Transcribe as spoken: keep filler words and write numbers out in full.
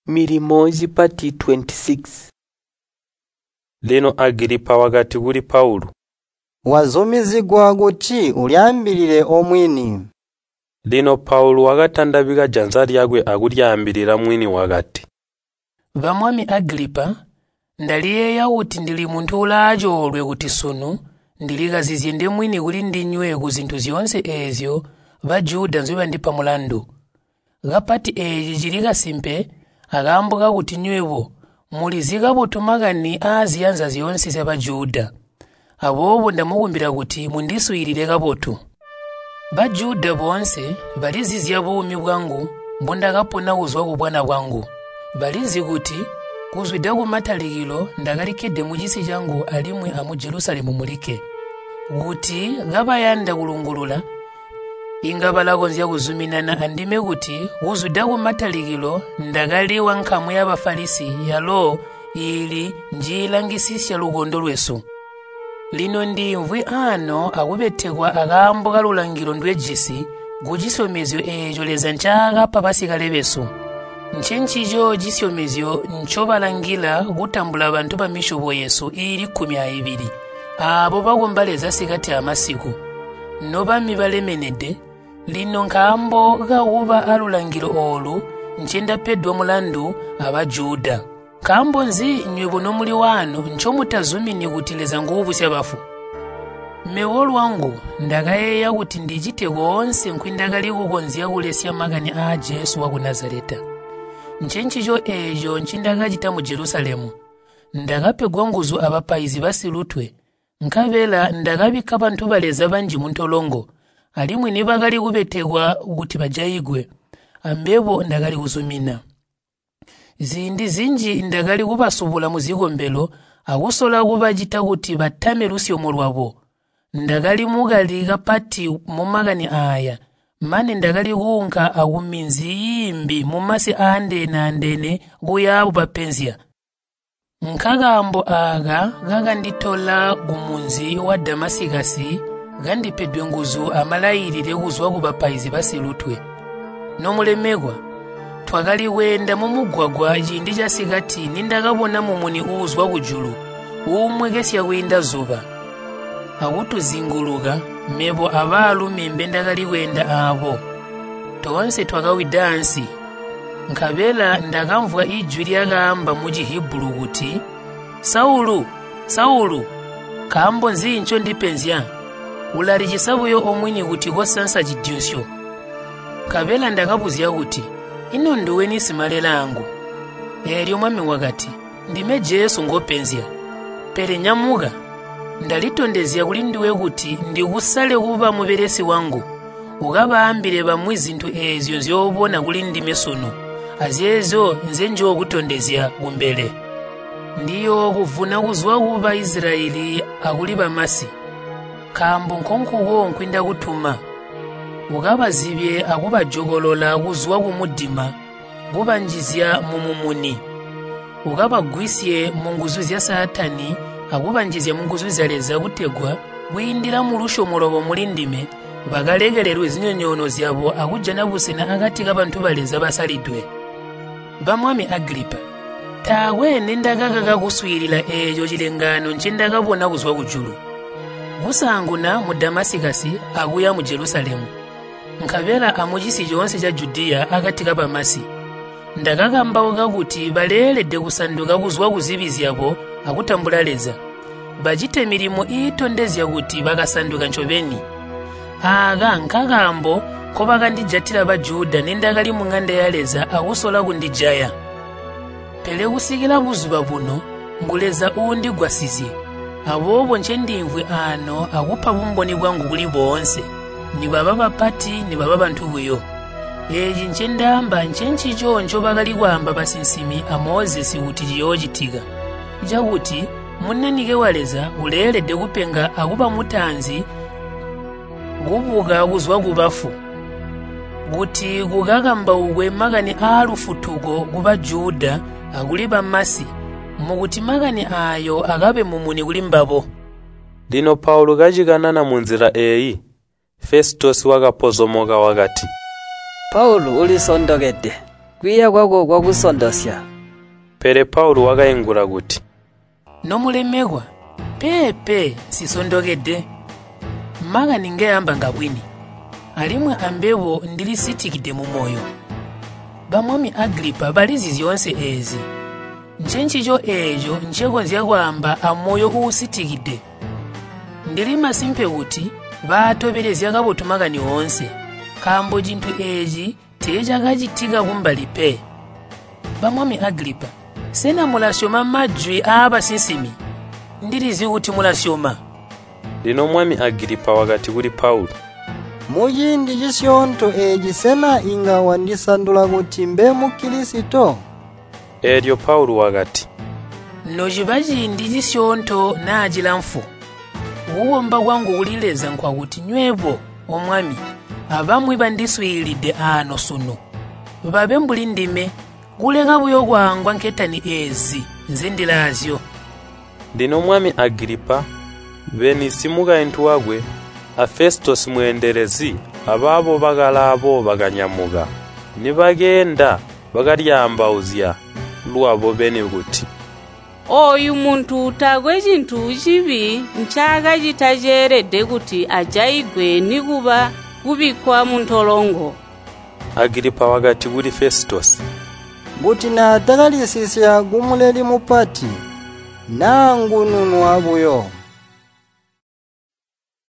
Milimo zipati twenty-six. Lino Agiripa wakati kuli Paulo. Wazomezegwa kuti ulyambirire omwini. Lino Paulo wakatandabika janza lyakwe akulyambirira mwini wakati. Vamwami Agripa, ndaliyeya kuti ndili munthu ulajolwe kuti sunu ndilikazizye ndi mwini kuli ndinywe ku zinthu zionse ezyo vajuda nzoba ndi pamulandu. Gapati eji chilikasimpe akambuka kuti nywevo mulizika potumakani aziyanza zionse za vajuda. Abobo ndamukumbira kuti mundisuyirire kapotu. Vajuda bonse balizizya bumi bwangu mbundakapona kuzwa kubwana bwangu. Balizi kuti kuzwida kumatalikilo ndakalikede muchisi changu alimwe amu Jerusalemu mulike. Kuti gabayanda kulungulula ingabalako nzya kuzuminana andime kuti kuzwida kumatalikilo ndakaliwa nkhamu ya bafarisi yalo ili njilangisisya lukondo lwesu. Lino ndimvwi ano akubetekwa akambuka lulangiro ndwejisi kuchisomezyo ejo leza nchaka papasikale besu. Nchenchijo jisomezyo nchobalangila kutambula bantu ba mishubo Yesu ili kumi aibiri. Abo bakumbaleza sikati amasiku. Noba mibalemenede lino nkambo gauba alulangiro olu nchenda pedwa mulandu abajuda. Kambo nzi nywebo nomuli wano nchomutazumini kutileza nguvu syabafu. Mewolu wangu ndakayeya kuti ndichite konse nkwindakali kukonzia kulesya makani a Jesu wa ku Nazareta. Nchenchicho ejo nchindakachita mu Jerusalemu. Ndakapegwa nguzu abapaizi basilutwe. Nkabela ndakabika bantu baleza banji muntolongo. Alimwe nibakali kubetekwa kuti bajayigwe. Ambebo ndakali kuzumina. Zindi zinji ndakali kubasubula muzikombelo akusola kubajita kuti batame lusyomo lwabo. Ndakali mugali kapati mumakani aya. Mane ndakali kuunka akuminzi yimbi mumasi andene andene kuyabu papenzia. Nkagambo aga gaganditola gumunzi wa Damasikasi gandipedwe nguzu amalayirire kuzwa kubapaizi basilutwe. Nomulemegwa twakali wenda mumugwagwa jindi jasikati nindakabona mumuni uzwa kujulu umwe kesya winda zuba. Akutuzinguluka mebo abalu membe ndakali wenda abo. Tonse twakawidansi. Nkabela ndakamvwa ijwi lyakamba mu Chiheburu kuti Saulu, Saulu, kambo nzincho ndipenzya. Ulali chisabuyo omwini kuti kosansa chidyonsyo. Kabela ndakabuzya kuti ino nduweni simalela angu. Elyo mwami wakati ndime Jesu ngopenzya. Pere nyamuka ndalitondezya kuli ndiwe kuti ndikusale kuba muberesi wangu. Ukabaambire bamwe zinthu ezyo nzyobona kuli ndime sono. Azezo nze njo kutondezya kumbele. Ndiyo kuvuna kuzwa kuba Israeli akuli bamasi. Kambo nkonkuwo nkwinda kutuma. Ukabazibye akubajogolola kuzwa kumudima kubanjizya mumumuni. Ukabagwisye munguzu zya Satani akubanjizya munguzu zaleza kutegwa bwindira mulusho mulobo mulindime bakalegererwe zinyonyono zyabo akujana busena akati kabantu baleza basalidwe. Bamwami Agripa, tawe nendakaka kakuswirira ejo chilengano nchindakabona kuzwa kujulu. Kusanguna mu Damasikasi akuya mu Jerusalemu. Nkabela amuchisi chonse cha Judea akati kapamasi. Ndakakambauka kuti balelede kusanduka kuzwa kuzibizyabo akutambula leza. Bajite milimo itondezya kuti bakasanduka nchobeni. Aga nkakambo ko bakandijatira bajuda nendakali munganda yaleza akusola kundijaya. Pele kusikira buzuba buno nguleza undi gwasizi. Abobo nchendimvwe ano akupa bumboni bwangu kuli bonse. Ni baba bapati ni baba bantu buyo. Eji nchendamba nchenchi choncho bakali kwamba basinsimi a Moses kuti jiyojitika. Jakuti munanike waleza ulelede kupenga akuba mutanzi kubuka kuzwa kubafu. Kuti kukakamba ukwe makani alufutuko kuba Juda akuliba masi. Mukuti makani ayo akabe mumuni kuli mbabo. Lino Paulo kachikanana munzira eyi. Festus wakapozomoka wakati Paulo ulisondokete. kwiya kwako kwakusondosya. Pere Paulo wakayingula kuti, nomulemekwa pepe sisondokedde maka ningeyamba ngabwini alimwe ambewo ndili sitikide mu moyo. Bamwami Agripa balizi zionse ezi nchenchicho ejo nchekonzya kwamba amoyo usitikide ndili masimpe kuti batoberezya kabotumakani wonse kambo chinthu echi techakachitika kumbali pe. Bamwami Agripa sena mulashoma majwi abasinsimi ndilizi kuti mulashoma. Lino mwami Agripa wakati kuli Paulo, muchindi chisonto echi sena inga wandisandula kuti mbe mukilisito. Eryo Paulo wakati, nochipa chindi chisonto nachilamfu uwomba kwangu ulileza nkwa kuti nywepo omwami abamwe bandiswilide ano suno babe mbuli ndime kuleka buyo kwangwa nketani ezi nzindilazyo. Lino mwami Agripa benisimuka entu wagwe a Festus mwenderezi ababo bagalabo baganyamuga nibagenda bagalyambauzya lwabo bene kuti, oyu muntu utagwe chintu chibi nchaka chitajeredde kuti ajaigwe nikuba kubikwa muntolongo. Agripa wakati kuli Festus, kuti na takalisisya gumuleli mupati nangu nunu abuyo.